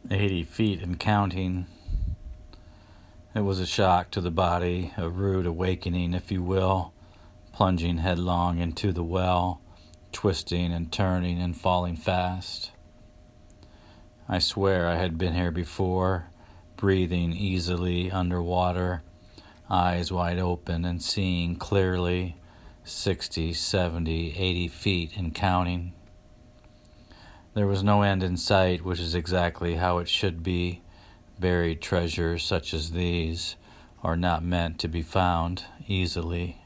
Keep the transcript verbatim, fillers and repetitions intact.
eighty feet and counting. It was a shock to the body, a rude awakening, if you will, plunging headlong into the well, twisting and turning and falling fast. I swear I had been here before, breathing easily underwater, eyes wide open and seeing clearly, sixty, seventy, eighty feet and counting. There was no end in sight, which is exactly how it should be. Buried treasures such as these are not meant to be found easily.